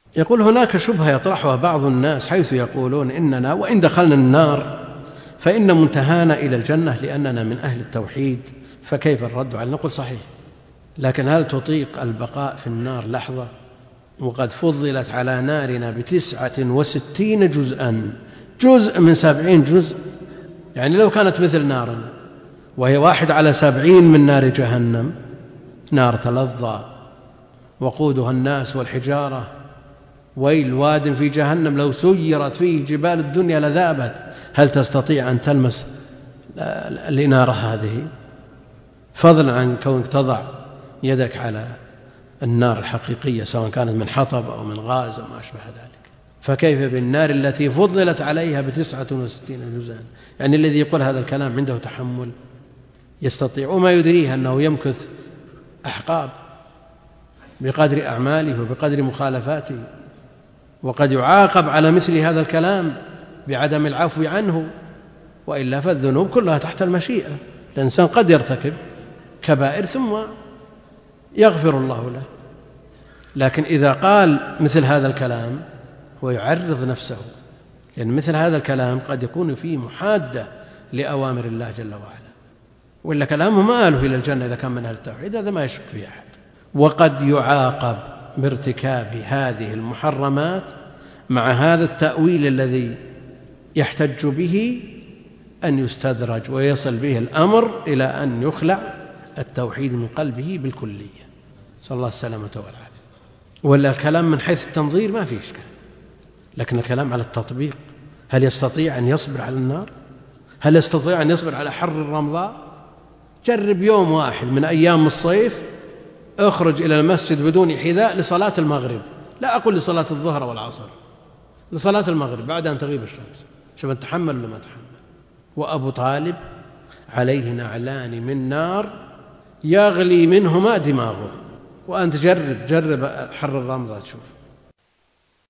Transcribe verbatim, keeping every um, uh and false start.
يقول هناك شبهة يطرحها بعض الناس حيث يقولون إننا وإن دخلنا النار فإن منتهانا إلى الجنة لأننا من أهل التوحيد، فكيف الرد عليه؟ نقول صحيح، لكن هل تطيق البقاء في النار لحظة وقد فضلت على نارنا بتسعة وستين جزءا، جزء من سبعين جزء؟ يعني لو كانت مثل نارنا وهي واحد على سبعين من نار جهنم، نار تلظى وقودها الناس والحجارة، ويل واد في جهنم لو سيرت فيه جبال الدنيا لذابت، هل تستطيع أن تلمس الإنارة هذه؟ فضلا عن كونك تضع يدك على النار الحقيقية سواء كانت من حطب أو من غاز أو ما أشبه ذلك، فكيف بالنار التي فضلت عليها بتسعة وستين جزءا؟ يعني الذي يقول هذا الكلام عنده تحمل يستطيع، وما يدريه أنه يمكث أحقاب بقدر أعماله وبقدر مخالفاته، وقد يعاقب على مثل هذا الكلام بعدم العفو عنه، وإلا فالذنوب كلها تحت المشيئة، الإنسان قد يرتكب كبائر ثم يغفر الله له، لكن إذا قال مثل هذا الكلام هو يعرض نفسه، لأن مثل هذا الكلام قد يكون فيه محادة لأوامر الله جل وعلا، وإلا كلامه ما آله إلى الجنة إذا كان من أهل التوحيد، هذا ما يشك فيه أحد. وقد يعاقب بارتكاب هذه المحرمات مع هذا التأويل الذي يحتج به أن يستدرج ويصل به الأمر إلى أن يخلع التوحيد من قلبه بالكلية، صلى الله السلامة والعافية. ولا الكلام من حيث التنظير ما فيه إشكال، لكن الكلام على التطبيق، هل يستطيع أن يصبر على النار؟ هل يستطيع أن يصبر على حر الرمضاء؟ جرب يوم واحد من أيام الصيف اخرج إلى المسجد بدون حذاء لصلاة المغرب، لا أقول لصلاة الظهر والعصر، لصلاة المغرب بعد أن تغيب الشمس، شوف أن تحمل ولا ما تحمل. وأبو طالب عليه نعلان من نار يغلي منهما دماغه، وأنت جرب جرب حر الرمضاء تشوف.